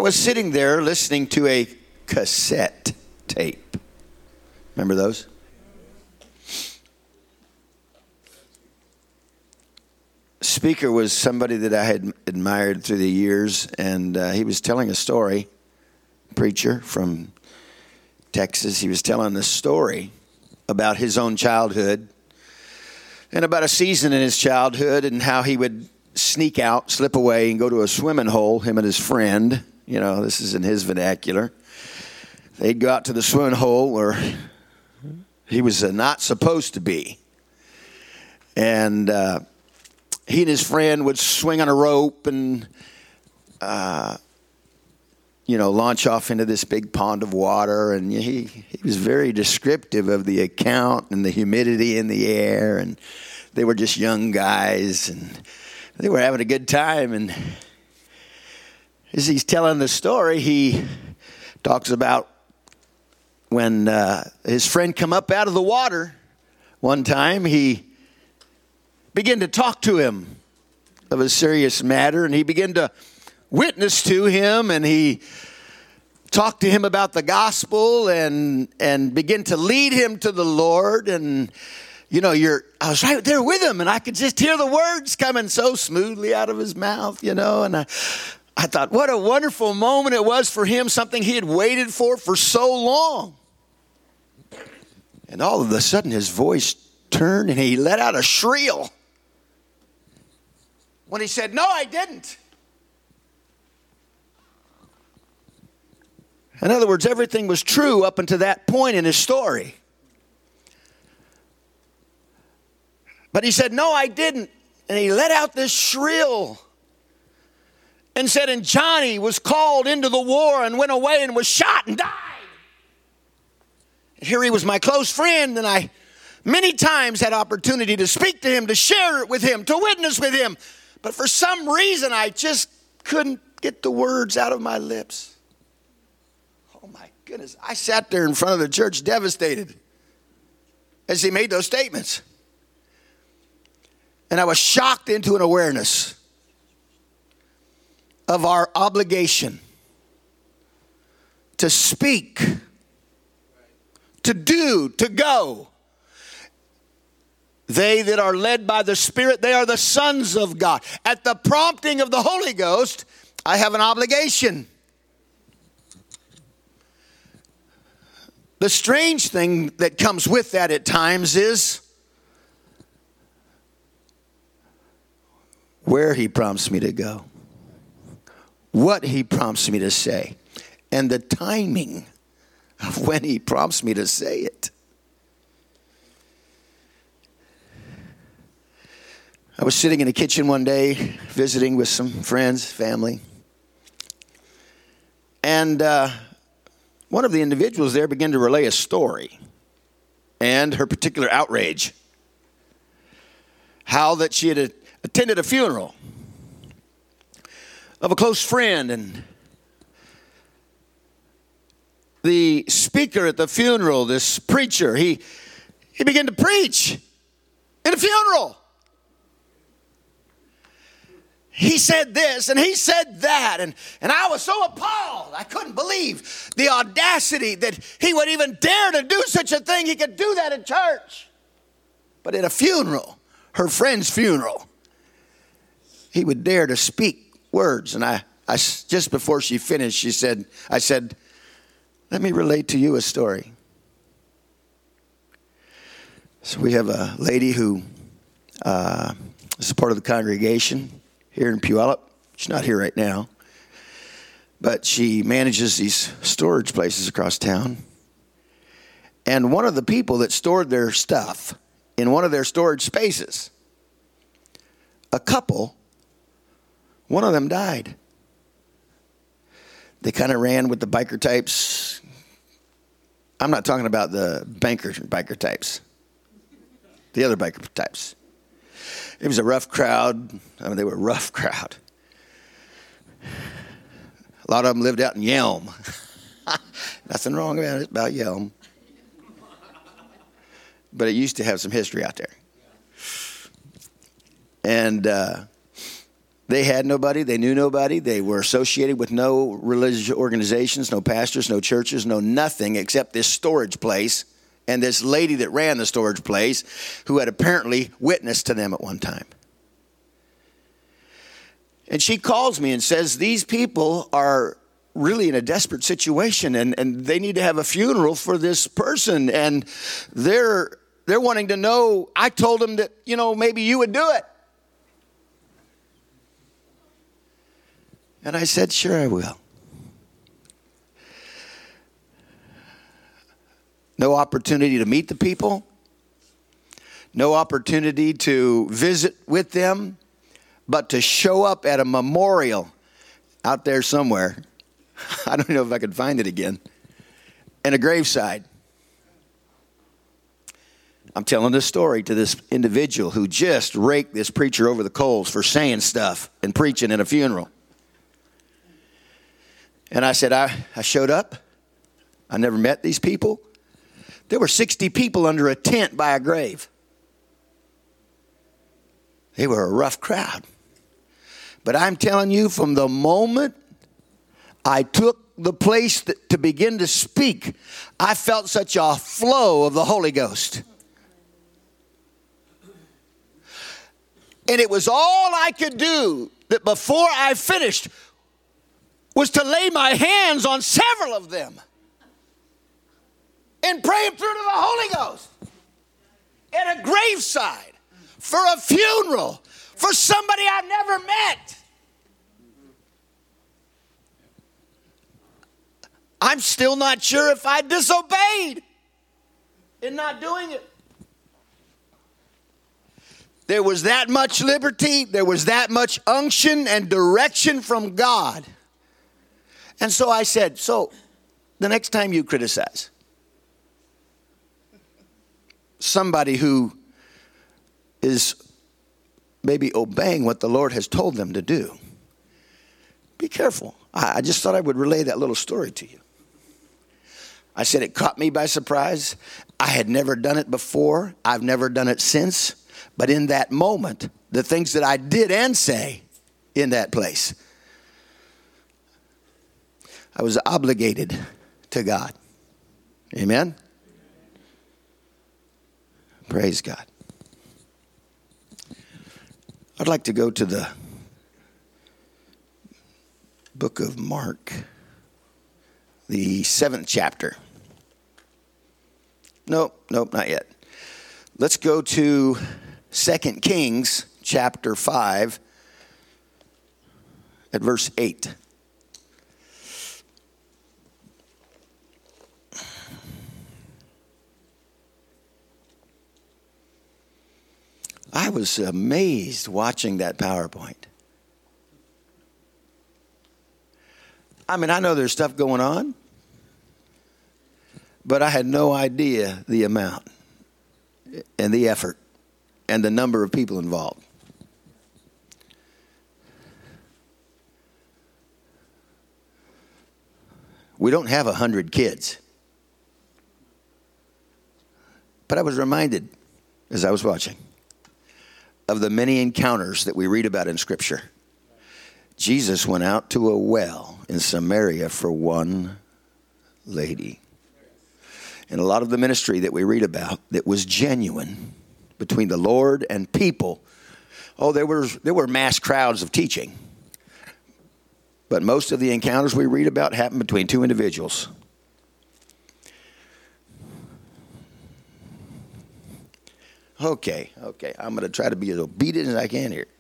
was sitting there listening to a cassette tape. Remember those? Speaker was somebody that I had admired through the years, and he was telling a story, preacher from Texas. He was telling a story about his own childhood and about a season in his childhood and how he would sneak out, slip away, and go to a swimming hole, him and his friend. You know, this is in his vernacular. They'd go out to the swimming hole where he was not supposed to be. And he and his friend would swing on a rope and, launch off into this big pond of water. And he was very descriptive of the account and the humidity in the air. And they were just young guys, and they were having a good time. And as he's telling the story, he talks about when his friend come up out of the water one time. He began to talk to him of a serious matter, and he began to witness to him, and he talked to him about the gospel and began to lead him to the Lord. And I was right there with him, and I could just hear the words coming so smoothly out of his mouth, and I thought, what a wonderful moment it was for him, something he had waited for so long. And all of a sudden his voice turned and he let out a shriek when he said, "No, I didn't." In other words, everything was true up until that point in his story. But he said, "No, I didn't." And he let out this shriek and said, "And Johnny was called into the war and went away and was shot and died. And here he was my close friend, and I many times had opportunity to speak to him, to share it with him, to witness with him. But for some reason, I just couldn't get the words out of my lips." Oh my goodness. I sat there in front of the church devastated as he made those statements. And I was shocked into an awareness of our obligation to speak, to do, to go. They that are led by the Spirit, they are the sons of God. At the prompting of the Holy Ghost, I have an obligation. The strange thing that comes with that at times is where he prompts me to go, what he prompts me to say, and the timing of when he prompts me to say it. I was sitting in the kitchen one day, visiting with some friends, family. And one of the individuals there began to relay a story and her particular outrage. How that she had attended a funeral of a close friend, and the speaker at the funeral, this preacher, he began to preach in a funeral. He said this and he said that, and I was so appalled. I couldn't believe the audacity that he would even dare to do such a thing. He could do that in church. But at a funeral, her friend's funeral, he would dare to speak words. And I just before she finished, I said, "Let me relate to you a story." So we have a lady who is a part of the congregation here in Puyallup. She's not here right now, but she manages these storage places across town. And one of the people that stored their stuff in one of their storage spaces, a couple, one of them died. They kind of ran with the biker types. I'm not talking about the biker types, the other biker types. It was a rough crowd. I mean, they were a rough crowd. A lot of them lived out in Yelm. Nothing wrong about it, about Yelm. But it used to have some history out there. And They had nobody. They knew nobody. They were associated with no religious organizations, no pastors, no churches, no nothing except this storage place and this lady that ran the storage place who had apparently witnessed to them at one time. And she calls me and says, these people are really in a desperate situation and they need to have a funeral for this person. And they're wanting to know, I told them that, maybe you would do it. And I said, sure I will. No opportunity to meet the people. No opportunity to visit with them. But to show up at a memorial out there somewhere. I don't know if I could find it again. And a graveside. I'm telling this story to this individual who just raked this preacher over the coals for saying stuff and preaching at a funeral. And I said, I showed up. I never met these people. There were 60 people under a tent by a grave. They were a rough crowd. But I'm telling you, from the moment I took the place to begin to speak, I felt such a flow of the Holy Ghost. And it was all I could do that before I finished was to lay my hands on several of them and pray them through to the Holy Ghost at a graveside for a funeral for somebody I've never met. I'm still not sure if I disobeyed in not doing it. There was that much liberty. There was that much unction and direction from God. And so I said, so the next time you criticize somebody who is maybe obeying what the Lord has told them to do, be careful. I just thought I would relay that little story to you. I said it caught me by surprise. I had never done it before. I've never done it since. But in that moment, the things that I did and say in that place, I was obligated to God. Amen? Praise God. I'd like to go to the book of Mark, the 7th chapter. Nope, not yet. Let's go to 2 Kings chapter 5 at verse 8. I was amazed watching that PowerPoint. I mean, I know there's stuff going on, but I had no idea the amount and the effort and the number of people involved. We don't have 100 kids. But I was reminded as I was watching of the many encounters that we read about in Scripture. Jesus went out to a well in Samaria for one lady. And a lot of the ministry that we read about that was genuine between the Lord and people. Oh, there were mass crowds of teaching. But most of the encounters we read about happened between two individuals. Okay. I'm going to try to be as obedient as I can here.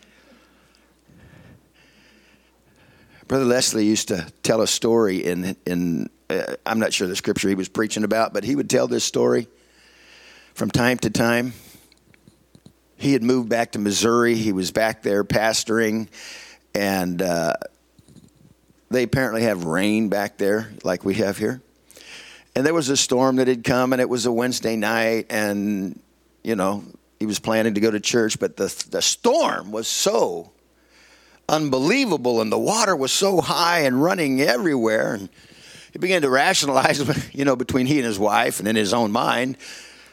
Brother Leslie used to tell a story in I'm not sure the scripture he was preaching about, but he would tell this story from time to time. He had moved back to Missouri. He was back there pastoring, and they apparently have rain back there like we have here. And there was a storm that had come, and it was a Wednesday night, and, you know, he was planning to go to church, but the storm was so unbelievable, and the water was so high and running everywhere, and he began to rationalize, you know, between he and his wife and in his own mind,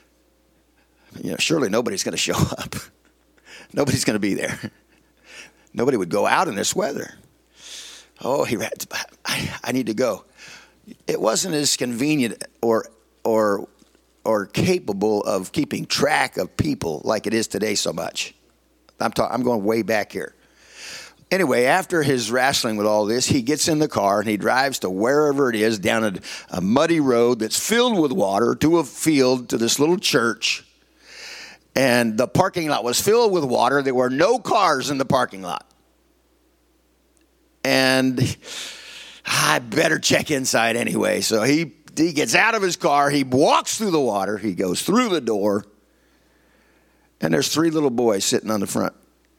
you know, surely nobody's going to show up. Nobody's going to be there. Nobody would go out in this weather. Oh, I need to go. It wasn't as convenient or capable of keeping track of people like it is today so much. I'm going way back here. Anyway, after his wrestling with all this, he gets in the car and he drives to wherever it is down a muddy road that's filled with water to a field to this little church. And the parking lot was filled with water. There were no cars in the parking lot. And I better check inside anyway. So he gets out of his car. He walks through the water. He goes through the door. And there's 3 little boys sitting on the front.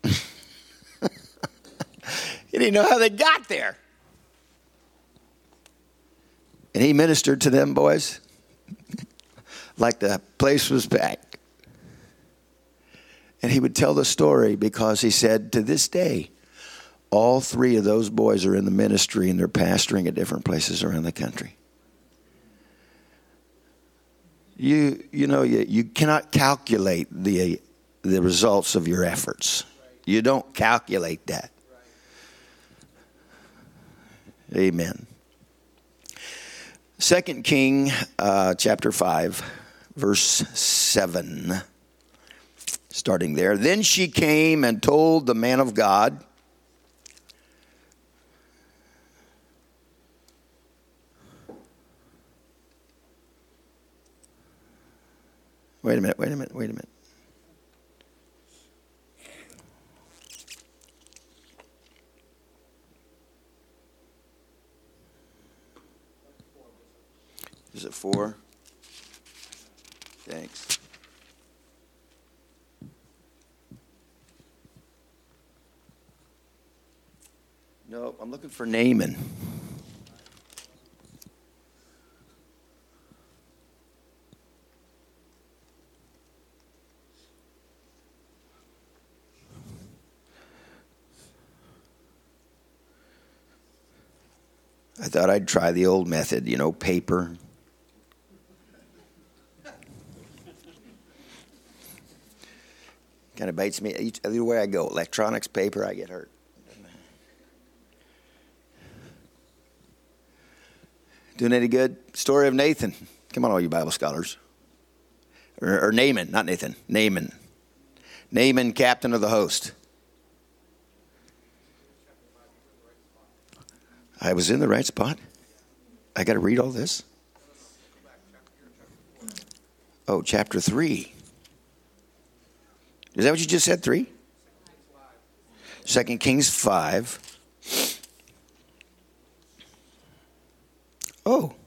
He didn't know how they got there. And he ministered to them boys like the place was packed. And he would tell the story because he said, to this day, all 3 of those boys are in the ministry and they're pastoring at different places around the country. You cannot calculate the results of your efforts. You don't calculate that. Amen. 2 King chapter 5, verse 7. Starting there. Then she came and told the man of God. Wait a minute. Is it 4? Thanks. No, I'm looking for Naaman. I thought I'd try the old method, paper. Kind of bites me. Either way I go, electronics, paper, I get hurt. Doing any good? Story of Nathan. Come on, all you Bible scholars. Or Naaman, not Nathan. Naaman. Naaman, captain of the host. I was in the right spot. I got to read all this. Oh, chapter 3. Is that what you just said, 3? 2 Kings 5. Oh.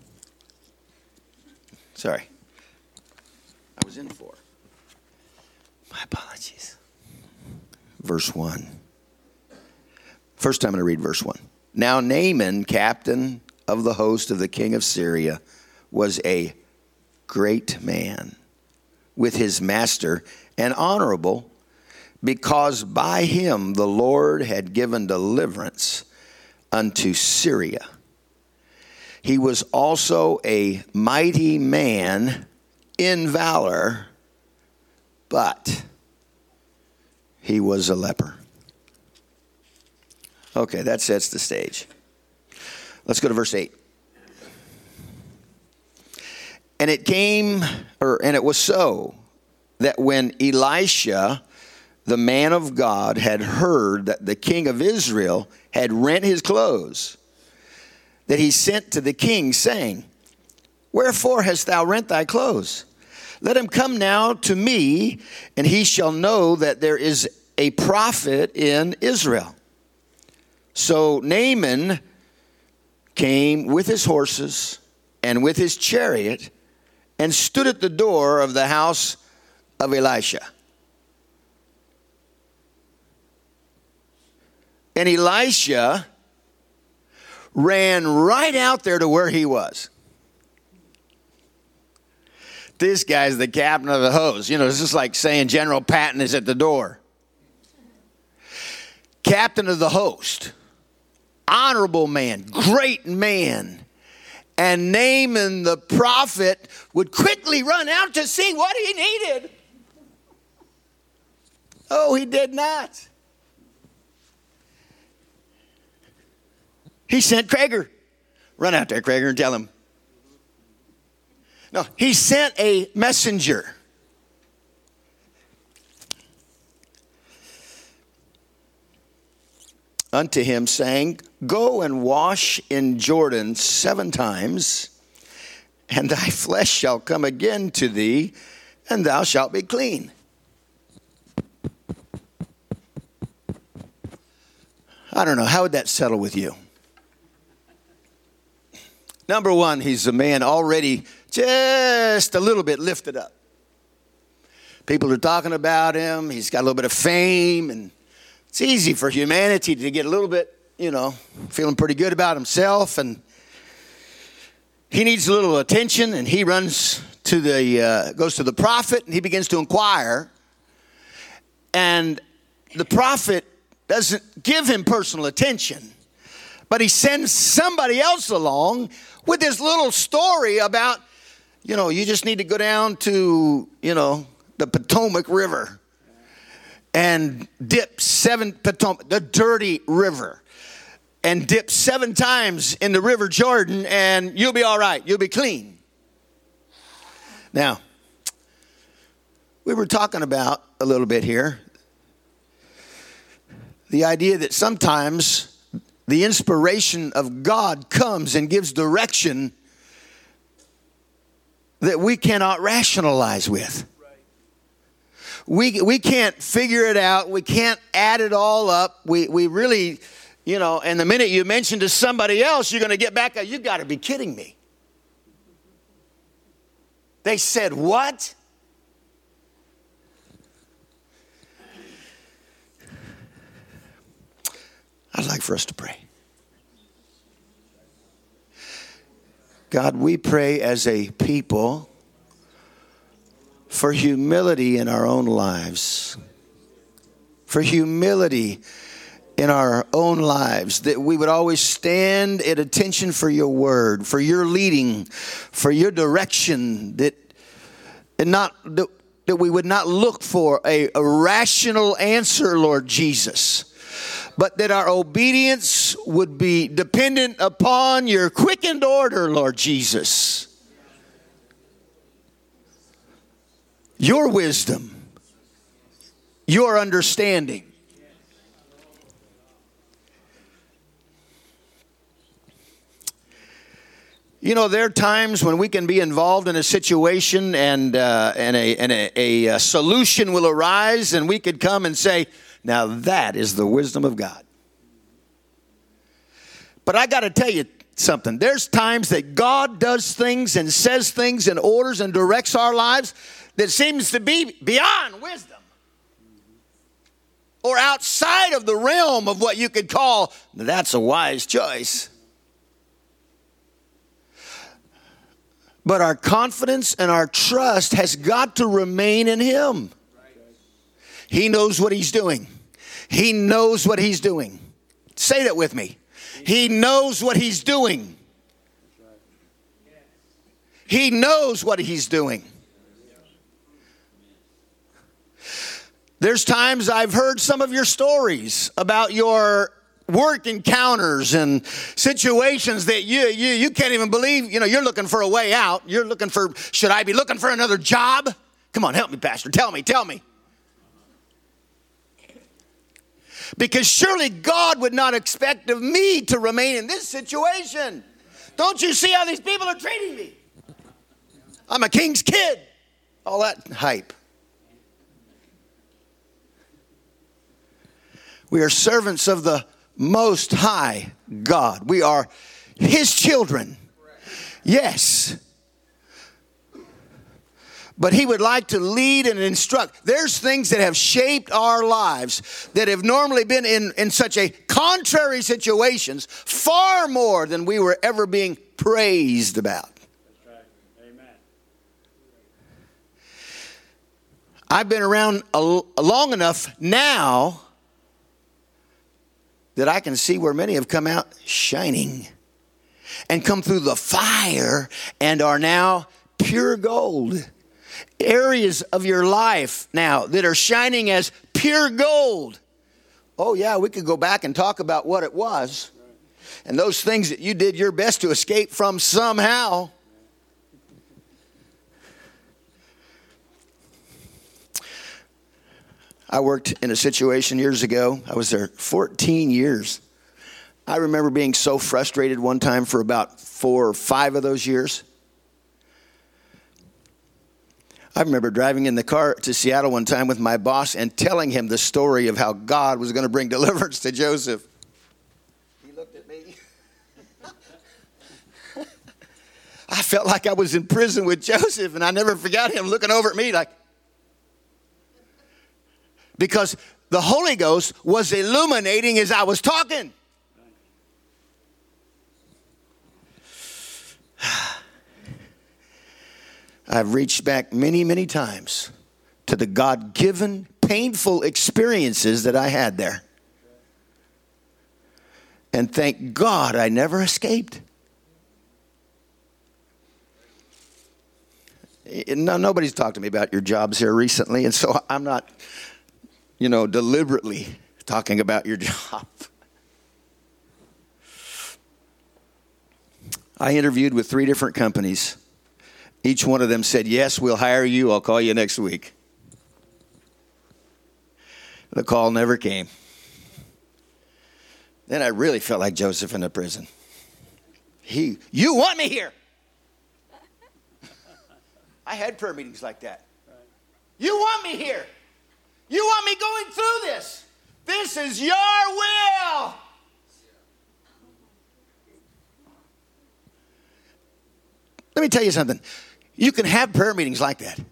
Sorry. I was in 4. My apologies. Verse 1. First time I'm going to read verse 1. Now Naaman, captain of the host of the king of Syria, was a great man with his master and honorable, because by him the Lord had given deliverance unto Syria. He was also a mighty man in valor, but he was a leper. Okay, that sets the stage. Let's go to verse 8. And it was so that when Elisha, the man of God, had heard that the king of Israel had rent his clothes, that he sent to the king, saying, Wherefore hast thou rent thy clothes? Let him come now to me, and he shall know that there is a prophet in Israel. So Naaman came with his horses and with his chariot and stood at the door of the house of Elisha. And Elisha ran right out there to where he was. This guy's the captain of the host. It's just like saying General Patton is at the door. Captain of the host. Honorable man. Great man. And Naaman the prophet would quickly run out to see what he needed. Oh, he did not. He sent Krager. Run out there, Krager, and tell him. No, he sent a messenger. Unto him, saying, go and wash in Jordan 7 times, and thy flesh shall come again to thee, and thou shalt be clean. I don't know, how would that settle with you? Number one, he's a man already just a little bit lifted up. People are talking about him. He's got a little bit of fame, and it's easy for humanity to get a little bit, feeling pretty good about himself, and he needs a little attention, and he goes to the prophet, and he begins to inquire, and the prophet doesn't give him personal attention, but he sends somebody else along with this little story about, you just need to go down to, the Potomac River and dip the dirty river, and dip 7 times in the River Jordan, and you'll be all right. You'll be clean. Now, we were talking about a little bit here the idea that sometimes the inspiration of God comes and gives direction that we cannot rationalize with. We can't figure it out. We can't add it all up. We really, and the minute you mention to somebody else, you're going to get back, you got to be kidding me. They said what? I'd like for us to pray. God, we pray as a people for humility in our own lives. For humility in our own lives. That we would always stand at attention for your word, for your leading, for your direction. That we would not look for a rational answer, Lord Jesus. But that our obedience would be dependent upon your quickened order, Lord Jesus. Your wisdom, your understanding. There are times when we can be involved in a situation and a solution will arise, and we could come and say, now that is the wisdom of God. But I got to tell you something. There's times that God does things and says things and orders and directs our lives that seems to be beyond wisdom, or outside of the realm of what you could call, that's a wise choice. But our confidence and our trust has got to remain in Him. He knows what He's doing. He knows what He's doing. Say that with me. He knows what He's doing. He knows what He's doing. There's times I've heard some of your stories about your work encounters and situations that you can't even believe. You're looking for a way out. You're looking for, should I be looking for another job? Come on, help me, Pastor. Tell me. Because surely God would not expect of me to remain in this situation. Don't you see how these people are treating me? I'm a king's kid. All that hype. We are servants of the Most High God. We are His children. Yes. But He would like to lead and instruct. There's things that have shaped our lives that have normally been in such a contrary situations, far more than we were ever being praised about. That's right. Amen. I've been around long enough now that I can see where many have come out shining and come through the fire and are now pure gold. Areas of your life now that are shining as pure gold. Oh yeah, we could go back and talk about what it was. And those things that you did your best to escape from somehow. I worked in a situation years ago. I was there 14 years. I remember being so frustrated one time for about 4 or 5 of those years. I remember driving in the car to Seattle one time with my boss and telling him the story of how God was going to bring deliverance to Joseph. He looked at me. I felt like I was in prison with Joseph, and I never forgot him looking over at me like, because the Holy Ghost was illuminating as I was talking. I've reached back many, many times to the God-given, painful experiences that I had there. And thank God I never escaped. No, nobody's talked to me about your jobs here recently, and so I'm not, deliberately talking about your job. I interviewed with 3 different companies. Each one of them said, yes, we'll hire you. I'll call you next week. The call never came. Then I really felt like Joseph in the prison. You want me here. I had prayer meetings like that. You want me here. You want me going through this. This is your will. Let me tell you something. You can have prayer meetings like that.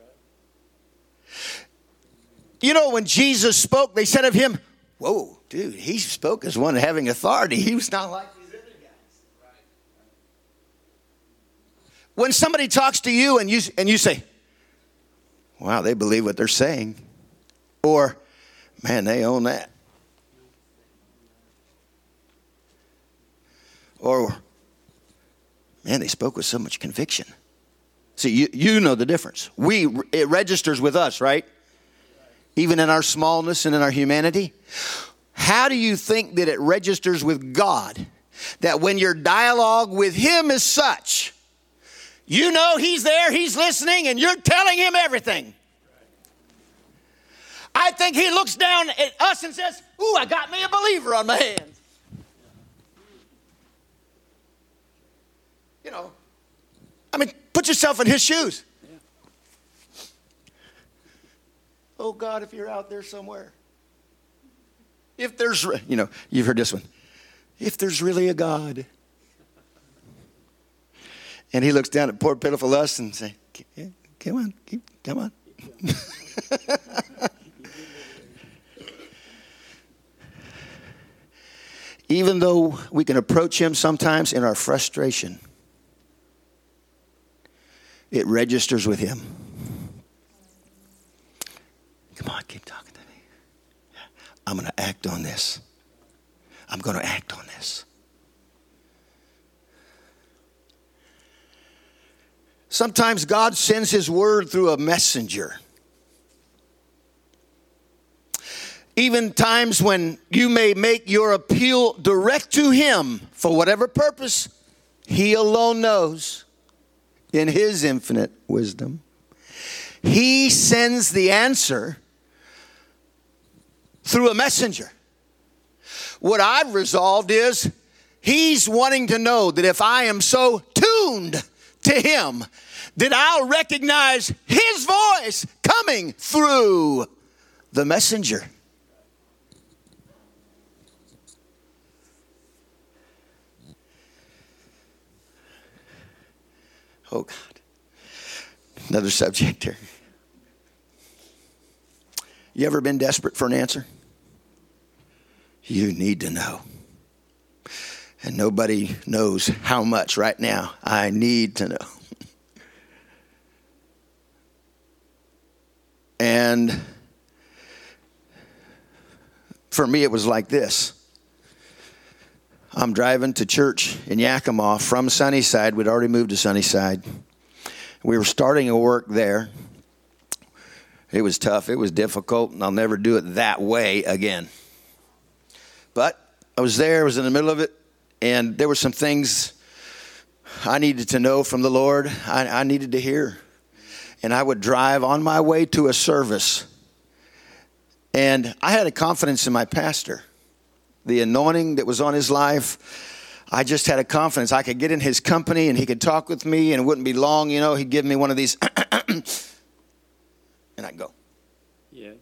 When Jesus spoke, they said of him, whoa, dude, he spoke as one having authority. He was not like these other guys. When somebody talks to you and you say, wow, they believe what they're saying. Or, man, they own that. Or, man, they spoke with so much conviction. See, you know the difference. It registers with us, right? Even in our smallness and in our humanity. How do you think that it registers with God? That when your dialogue with him is such, he's there, he's listening, and you're telling him everything. I think he looks down at us and says, ooh, I got me a believer on my hands. Put yourself in his shoes. Yeah. Oh, God, if you're out there somewhere. If there's, you've heard this one. If there's really a God. And he looks down at poor, pitiful us and say, come on. Even though we can approach him sometimes in our frustration, it registers with him. Come on, keep talking to me. I'm going to act on this. I'm going to act on this. Sometimes God sends his word through a messenger. Even times when you may make your appeal direct to him for whatever purpose, he alone knows. In his infinite wisdom, he sends the answer through a messenger. What I've resolved is he's wanting to know that if I am so tuned to him, that I'll recognize his voice coming through the messenger. Oh, God. Another subject here. You ever been desperate for an answer? You need to know. And nobody knows how much right now I need to know. And for me, it was like this. I'm driving to church in Yakima from Sunnyside. We'd already moved to Sunnyside. We were starting a work there. It was tough. It was difficult, and I'll never do it that way again. But I was there. I was in the middle of it, And there were some things I needed to know from the Lord. I needed to hear. And I would drive on my way to a service. And I had a confidence in my pastor. The anointing that was on his life, I just had a confidence. I could get in his company and he could talk with me and it wouldn't be long. You know, he'd give me one of these. And I'd go. Yes.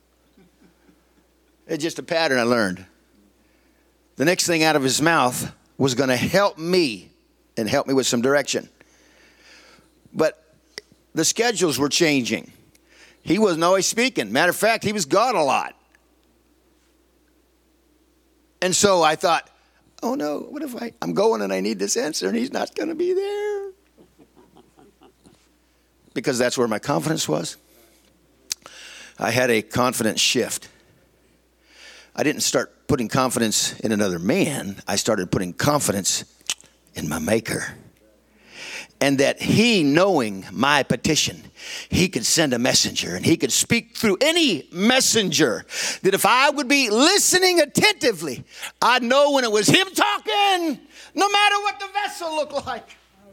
It's just a pattern I learned. The next thing out of his mouth was going to help me and help me with some direction. But the schedules were changing. He wasn't always speaking. Matter of fact, he was gone a lot. And so I thought, oh no, what if I'm going and I need this answer and he's not going to be there? Because that's where my confidence was. I had a confidence shift. I didn't start putting confidence in another man. I started putting confidence in my Maker. And that he, knowing my petition, he could send a messenger and he could speak through any messenger. That if I would be listening attentively, I'd know when it was him talking, no matter what the vessel looked like.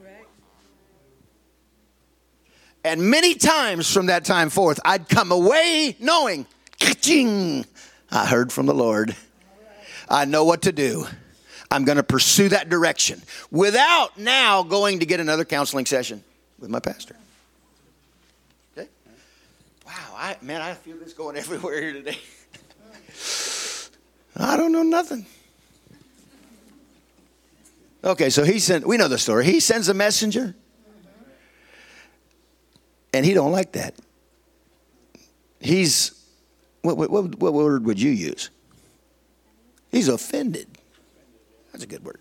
And many times from that time forth, I'd come away knowing, ka-ching, I heard from the Lord. I know what to do. I'm going to pursue that direction without now going to get another counseling session with my pastor. Okay? Wow, I feel this going everywhere here today. I don't know nothing. Okay, so we know the story. He sends a messenger. And he don't like that. What word would you use? He's offended. That's a good word.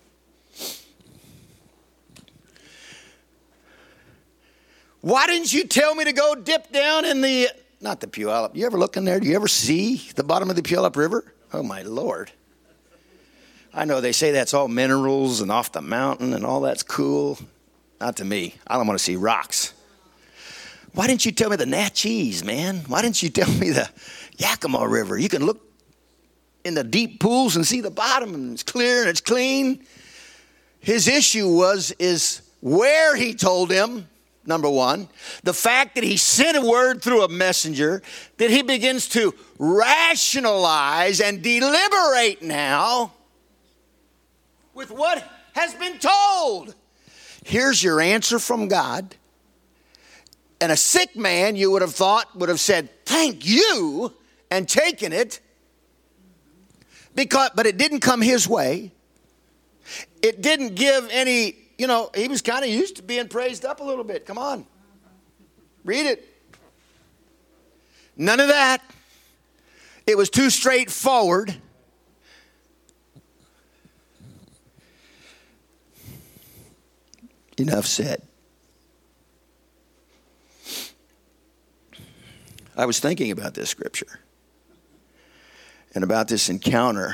Why didn't you tell me to go dip down in not the Puyallup. You ever look in there? Do you ever see the bottom of the Puyallup River? Oh, my Lord. I know they say that's all minerals and off the mountain and all that's cool. Not to me. I don't want to see rocks. Why didn't you tell me the Natchez, man? Why didn't you tell me the Yakima River? You can look in the deep pools and see the bottom, and it's clear and it's clean. His issue is where he told him, number one, the fact that he sent a word through a messenger, that he begins to rationalize and deliberate now with what has been told. Here's your answer from God. And a sick man, you would have thought, would have said, thank you, and taken it. But it didn't come his way. It didn't give any, he was kind of used to being praised up a little bit. Come on. Read it. None of that. It was too straightforward. Enough said. I was thinking about this scripture and about this encounter.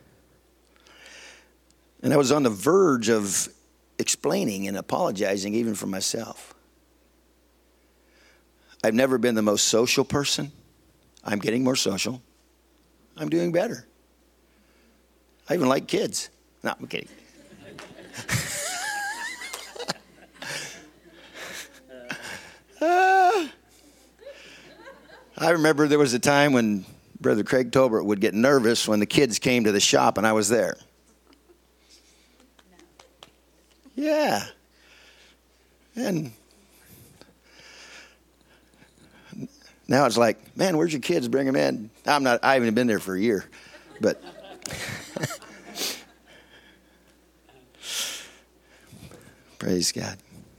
And I was on the verge of explaining and apologizing even for myself. I've never been the most social person. I'm getting more social. I'm doing better. I even like kids. No, I'm kidding. I remember there was a time when Brother Craig Tolbert would get nervous when the kids came to the shop and I was there. Yeah. And now it's like, man, where's your kids? Bring them in. I haven't been there for a year. But praise God.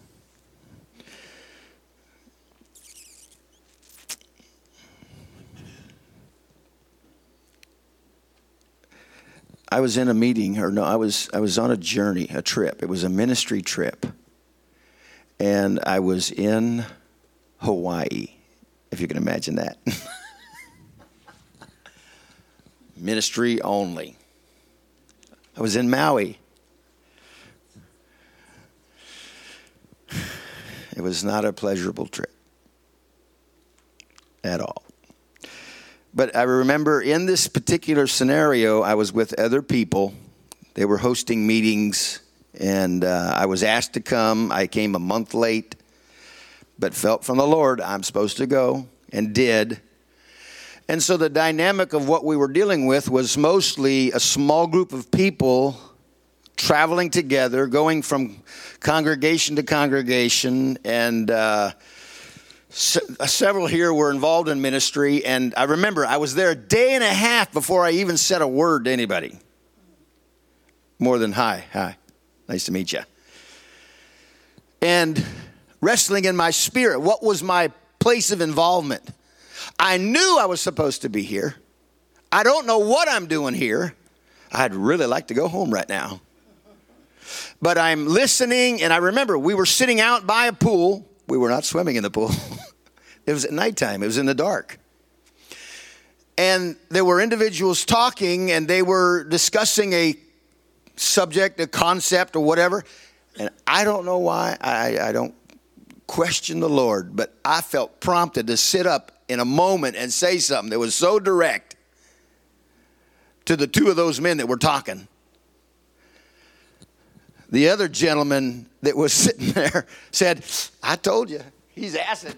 I was in a meeting, I was on a journey, a trip. It was a ministry trip. And I was in Hawaii, if you can imagine that. Ministry only. I was in Maui. It was not a pleasurable trip at all. But I remember in this particular scenario, I was with other people They were hosting meetings, and I was asked to come. I came a month late, but felt from the Lord I'm supposed to go, and did. And so the dynamic of what we were dealing with was mostly a small group of people traveling together, going from congregation to congregation, and several here were involved in ministry. And I remember I was there a day and a half before I even said a word to anybody. More than hi, nice to meet you. And wrestling in my spirit, what was my place of involvement? I knew I was supposed to be here. I don't know what I'm doing here. I'd really like to go home right now. But I'm listening, and I remember we were sitting out by a pool. We were not swimming in the pool. It was at nighttime. It was in the dark. And there were individuals talking, and they were discussing a subject, a concept, or whatever. And I don't know why. I don't question the Lord, but I felt prompted to sit up in a moment and say something that was so direct to the two of those men that were talking. The other gentleman that was sitting there said, I told you, he's acid.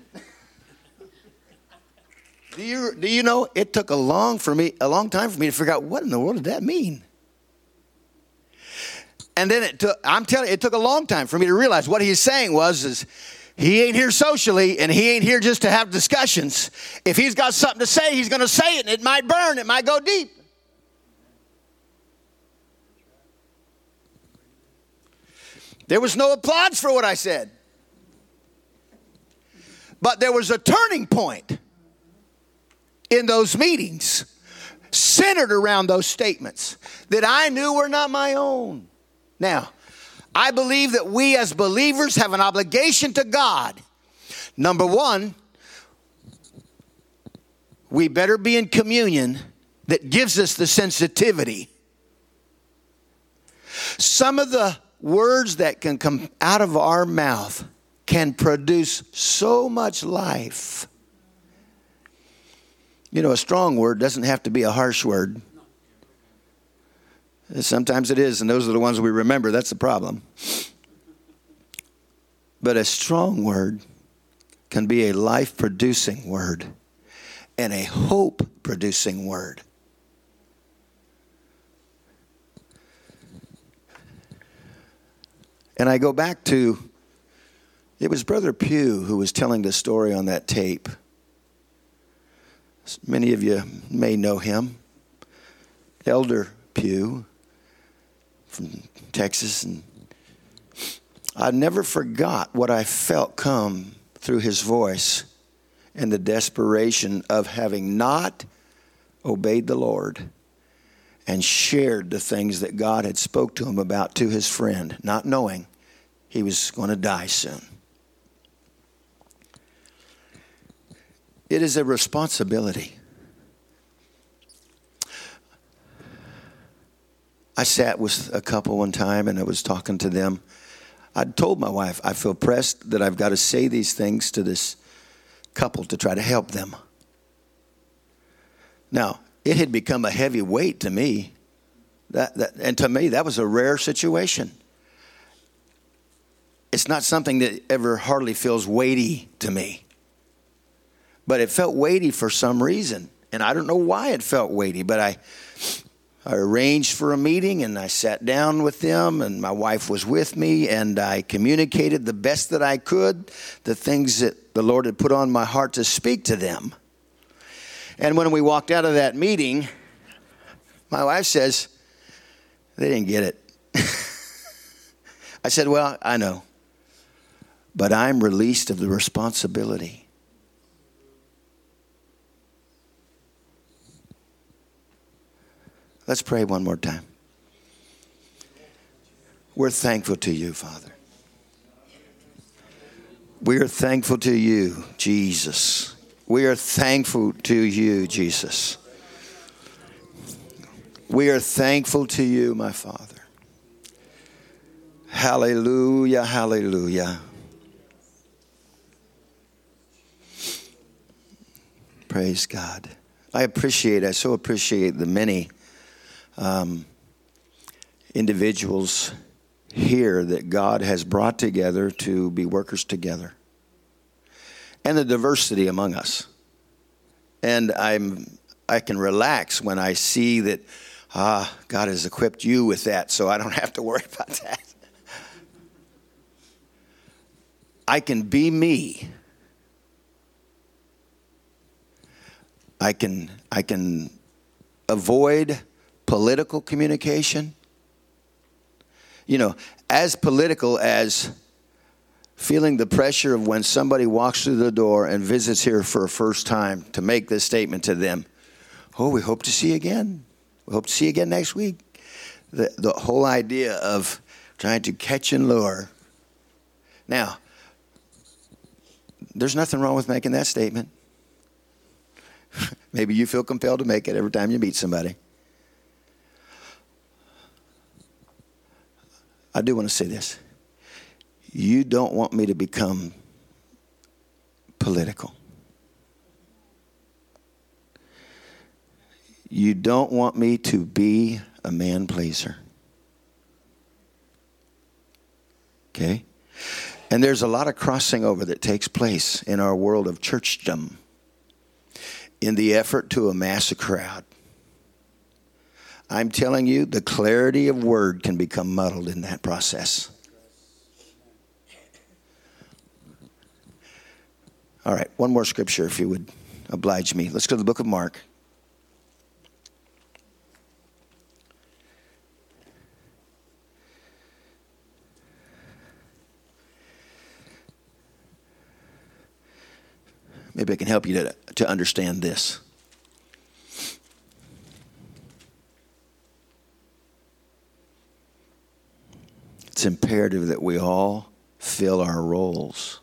Do you know, it took a long time for me to figure out what in the world did that mean? And then it took a long time for me to realize what he's saying is he ain't here socially, and he ain't here just to have discussions. If he's got something to say, he's going to say it, and it might burn, it might go deep. There was no applause for what I said. But there was a turning point in those meetings centered around those statements that I knew were not my own. Now, I believe that we as believers have an obligation to God. Number one, we better be in communion that gives us the sensitivity. Some of the words that can come out of our mouth can produce so much life. You know, a strong word doesn't have to be a harsh word. Sometimes it is, and those are the ones we remember. That's the problem. But a strong word can be a life-producing word and a hope-producing word. And I go back to, it was Brother Pugh who was telling the story on that tape. Many of you may know him. Elder Pugh from Texas. And I never forgot what I felt come through his voice and the desperation of having not obeyed the Lord and shared the things that God had spoke to him about to his friend, not knowing he was going to die soon. It is a responsibility. I sat with a couple one time and I was talking to them. I'd told my wife, I feel pressed that I've got to say these things to this couple to try to help them. Now, it had become a heavy weight to me. And to me, that was a rare situation. It's not something that ever hardly feels weighty to me. But it felt weighty for some reason. And I don't know why it felt weighty, but I arranged for a meeting and I sat down with them and my wife was with me and I communicated the best that I could, the things that the Lord had put on my heart to speak to them. And when we walked out of that meeting, my wife says, they didn't get it. I said, well, I know, but I'm released of the responsibility. Let's pray one more time. We're thankful to you, Father. We are thankful to you, Jesus. We are thankful to you, Jesus. We are thankful to you, my Father. Hallelujah, hallelujah. Praise God. I so appreciate the many individuals here that God has brought together to be workers together, and the diversity among us. And I can relax when I see that God has equipped you with that, so I don't have to worry about that. I can be me. I can avoid political communication. You know, as political as feeling the pressure of when somebody walks through the door and visits here for a first time to make this statement to them. Oh, we hope to see you again. We hope to see you again next week. The whole idea of trying to catch and lure. Now, there's nothing wrong with making that statement. Maybe you feel compelled to make it every time you meet somebody. I do want to say this. You don't want me to become political. You don't want me to be a man pleaser. Okay? And there's a lot of crossing over that takes place in our world of churchdom in the effort to amass a crowd. I'm telling you, the clarity of word can become muddled in that process. All right, one more scripture if you would oblige me. Let's go to the book of Mark. Maybe I can help you to understand this. It's imperative that we all fill our roles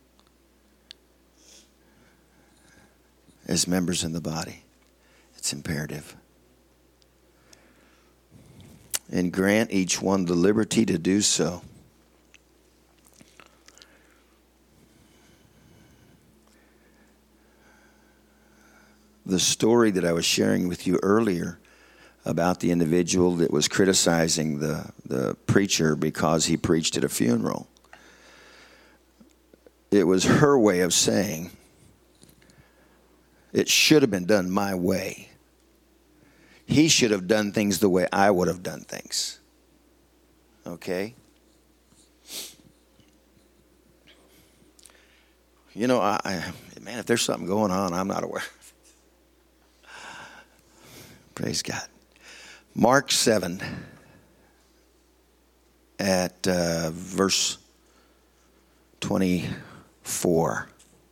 as members in the body. It's imperative. And grant each one the liberty to do so. The story that I was sharing with you earlier about the individual that was criticizing the preacher because he preached at a funeral. It was her way of saying, it should have been done my way. He should have done things the way I would have done things. Okay? You know, man, if there's something going on, I'm not aware. Praise God. Mark 7 at verse 24.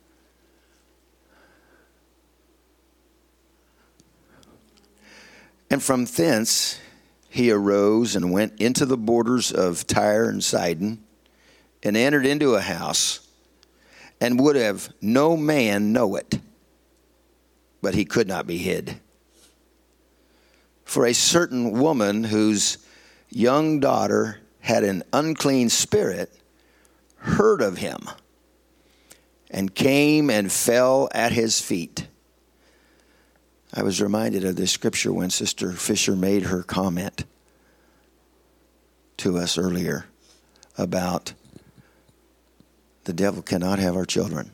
And from thence he arose and went into the borders of Tyre and Sidon, and entered into a house, and would have no man know it, but he could not be hid. For a certain woman whose young daughter had an unclean spirit heard of him, and came and fell at his feet. I was reminded of this scripture when Sister Fisher made her comment to us earlier about the devil cannot have our children.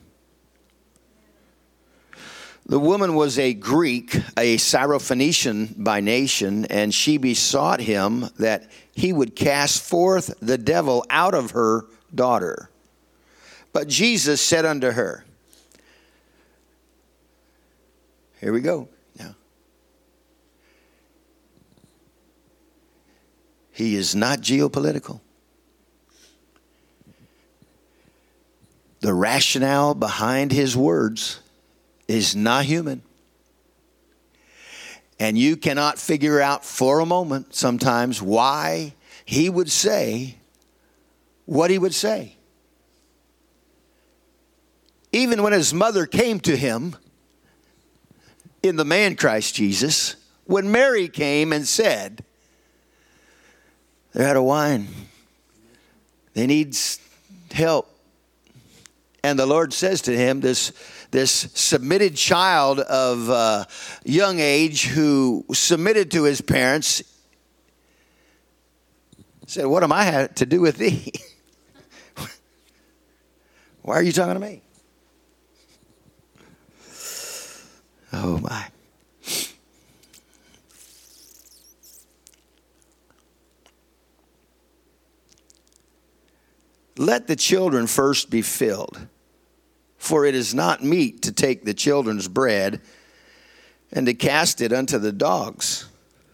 The woman was a Greek, a Syrophoenician by nation, and she besought him that he would cast forth the devil out of her daughter. But Jesus said unto her, here we go now. He is not geopolitical. The rationale behind his words is not human. And you cannot figure out for a moment sometimes why he would say what he would say. Even when his mother came to him in the man Christ Jesus, when Mary came and said, they're out of wine, they need help. And the Lord says to him, this submitted child of young age who submitted to his parents, Said, what am I to do with thee? Why are you talking to me? Oh, my. Let the children first be filled, for it is not meet to take the children's bread and to cast it unto the dogs.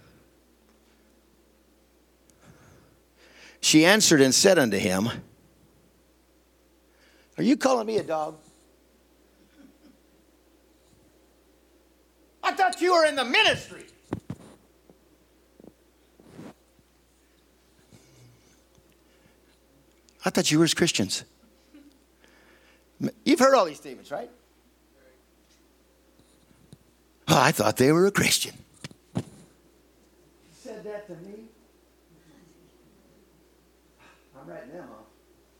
She answered and said unto him, are you calling me a dog? I thought you were in the ministry. I thought you were as Christians. You've heard all these statements, right? Oh, I thought they were a Christian. You said that to me? I'm writing them off.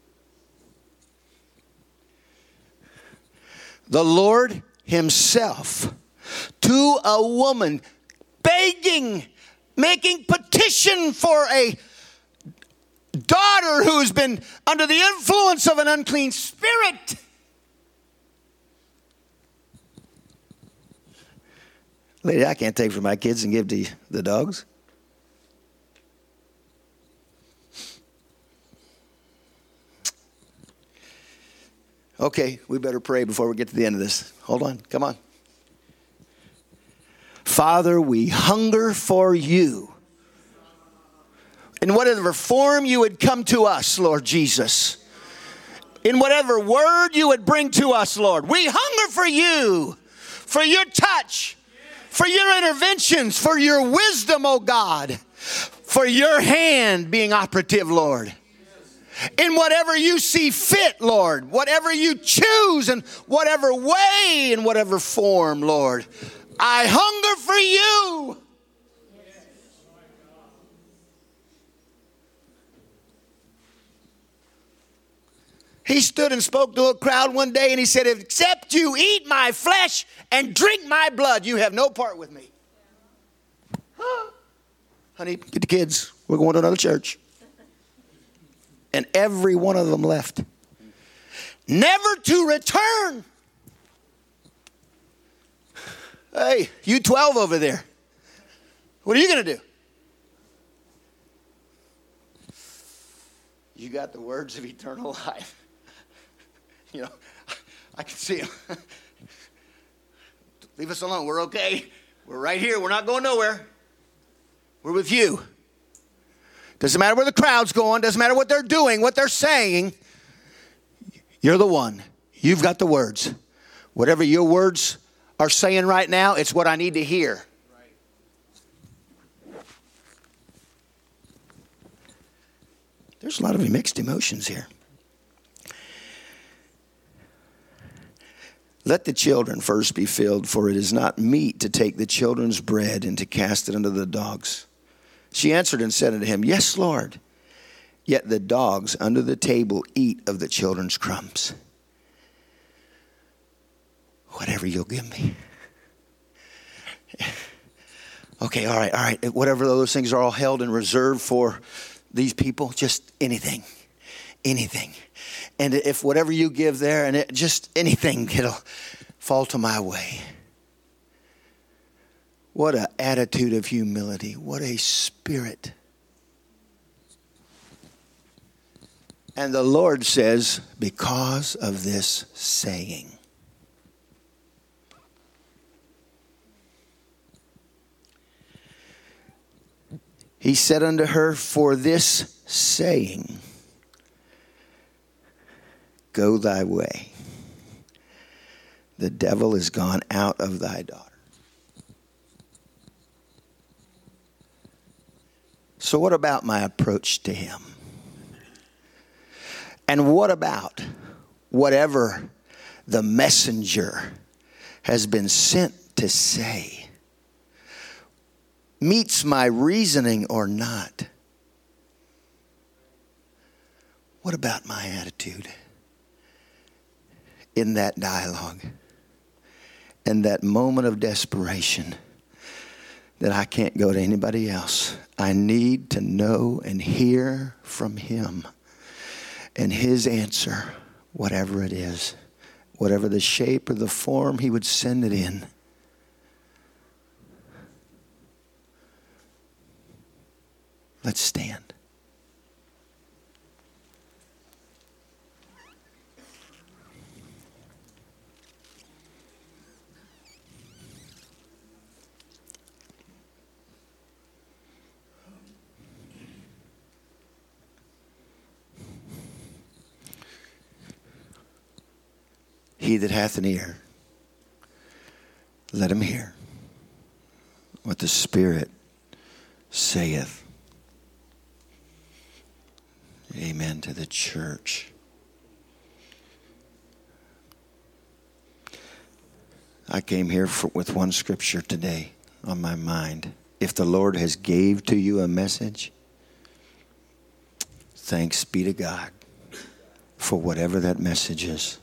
The Lord himself to a woman begging, making petition for a daughter who's been under the influence of an unclean spirit. Lady, I can't take from my kids and give to the dogs. Okay, we better pray before we get to the end of this. Hold on, come on. Father, we hunger for you. In whatever form you would come to us, Lord Jesus. In whatever word you would bring to us, Lord. We hunger for you, for your touch, for your interventions, for your wisdom, oh God. For your hand being operative, Lord. In whatever you see fit, Lord. Whatever you choose, in whatever way, in whatever form, Lord. I hunger for you. He stood and spoke to a crowd one day and he said, except you eat my flesh and drink my blood, you have no part with me. Huh? Honey, get the kids. We're going to another church. And every one of them left. Never to return. Hey, you 12 over there. What are you going to do? You got the words of eternal life. You know, I can see him. Leave us alone. We're okay. We're right here. We're not going nowhere. We're with you. Doesn't matter where the crowd's going. Doesn't matter what they're doing, what they're saying. You're the one. You've got the words. Whatever your words are saying right now, it's what I need to hear. There's a lot of mixed emotions here. Let the children first be filled, for it is not meet to take the children's bread and to cast it unto the dogs. She answered and said unto him, yes, Lord. Yet the dogs under the table eat of the children's crumbs. Whatever you'll give me. Okay, all right. Whatever those things are all held in reserve for these people, just anything. And if whatever you give there, and just anything, it'll fall to my way. What an attitude of humility. What a spirit. And the Lord says, because of this saying. He said unto her, for this saying, go thy way. The devil is gone out of thy daughter. So what about my approach to him? And what about whatever the messenger has been sent to say? Meets my reasoning or not? What about my attitude in that dialogue, in that moment of desperation, that I can't go to anybody else. I need to know and hear from him. And his answer, whatever it is, whatever the shape or the form he would send it in. Let's stand. He that hath an ear, let him hear what the Spirit saith. Amen to the church. I came here with one scripture today on my mind. If the Lord has gave to you a message, thanks be to God for whatever that message is.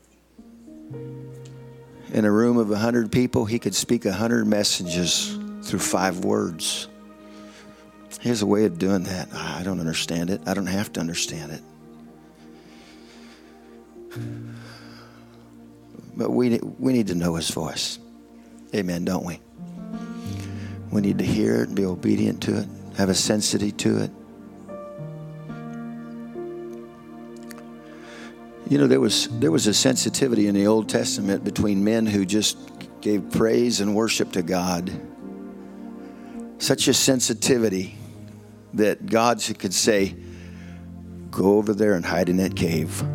In a room of 100 people, he could speak 100 messages through 5 words. He has a way of doing that. I don't understand it. I don't have to understand it. But we need to know his voice. Amen, don't we? We need to hear it and be obedient to it, have a sensitivity to it. You know, there was a sensitivity in the Old Testament between men who just gave praise and worship to God. Such a sensitivity that God could say, go over there and hide in that cave.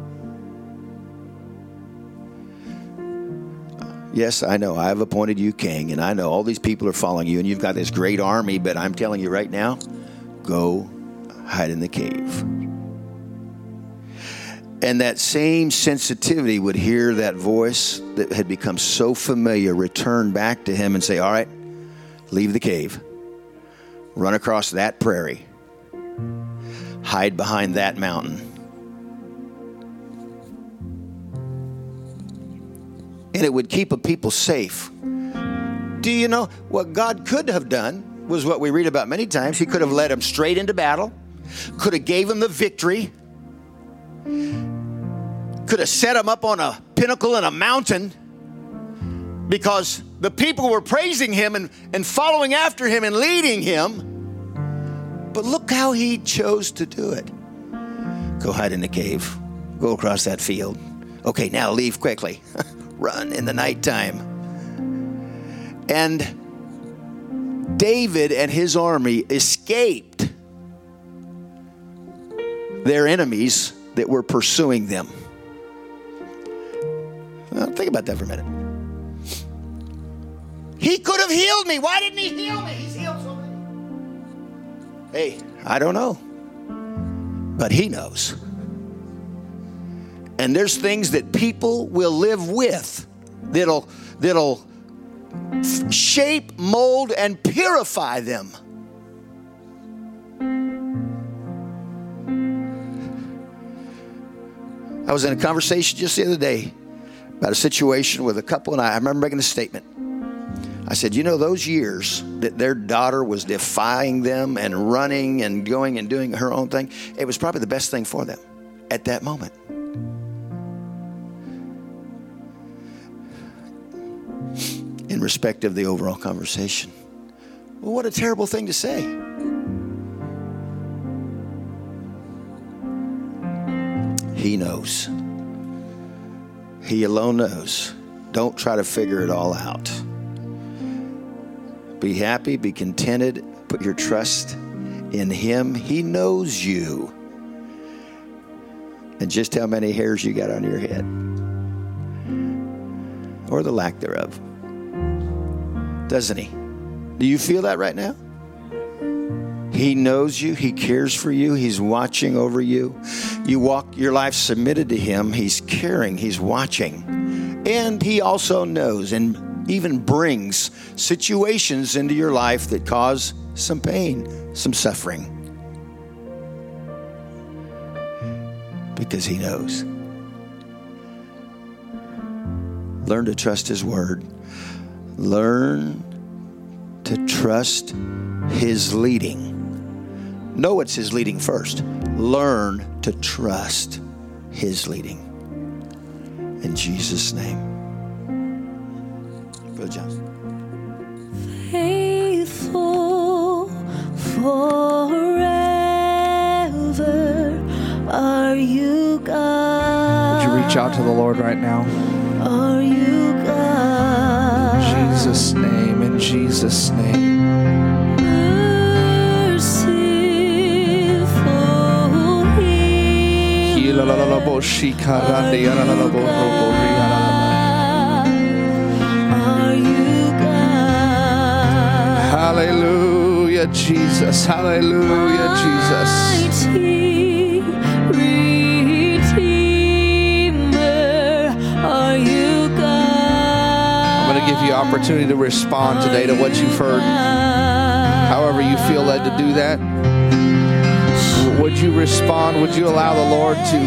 Yes, I know. I have appointed you king, and I know all these people are following you, and you've got this great army, but I'm telling you right now, go hide in the cave. And that same sensitivity would hear that voice that had become so familiar return back to him and say, all right, leave the cave. Run across that prairie. Hide behind that mountain. And it would keep a people safe. Do you know what God could have done was what we read about many times. He could have led them straight into battle. Could have gave them the victory. Could have set him up on a pinnacle in a mountain because the people were praising him and following after him and leading him. But look how he chose to do it. Go hide in the cave. Go across that field. Okay, now leave quickly. Run in the nighttime. And David and his army escaped their enemies that were pursuing them. Well, think about that for a minute. He could have healed me. Why didn't he heal me? He's healed so many. Hey, I don't know. But he knows. And there's things that people will live with that'll shape, mold, and purify them. I was in a conversation just the other day about a situation with a couple, and I remember making a statement. I said, you know, those years that their daughter was defying them and running and going and doing her own thing, it was probably the best thing for them at that moment. In respect of the overall conversation. Well, what a terrible thing to say. He knows. He alone knows. Don't try to figure it all out. Be happy, be contented, put your trust in him. He knows you. And just how many hairs you got on your head. Or the lack thereof. Doesn't he? Do you feel that right now? He knows you. He cares for you. He's watching over you. You walk your life submitted to him. He's caring. He's watching. And he also knows and even brings situations into your life that cause some pain, some suffering. Because he knows. Learn to trust his word. Learn to trust His leading. Know it's His leading first. Learn to trust His leading. In Jesus' name. Brother John. Faithful forever are you, God. Would you reach out to the Lord right now? Are you, God? In Jesus' name, in Jesus' name. Merciful Healer, are you, God? Hallelujah, Jesus. Hallelujah, Jesus. Mighty Redeemer, are you, God? I'm going to give you opportunity to respond today to what you've heard. However you feel led to do that. Would you respond? Would you allow the Lord to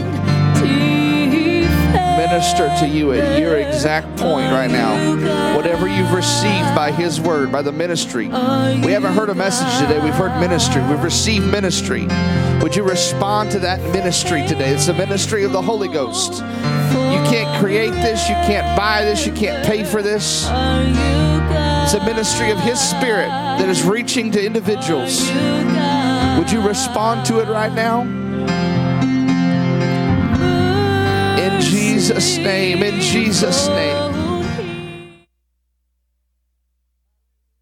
minister to you at your exact point right now? Whatever you've received by His word, by the ministry. We haven't heard a message today. We've heard ministry. We've received ministry. Would you respond to that ministry today? It's the ministry of the Holy Ghost. You can't create this. You can't buy this. You can't pay for this. It's a ministry of His Spirit that is reaching to individuals. Would you respond to it right now? In Jesus' name, in Jesus' name.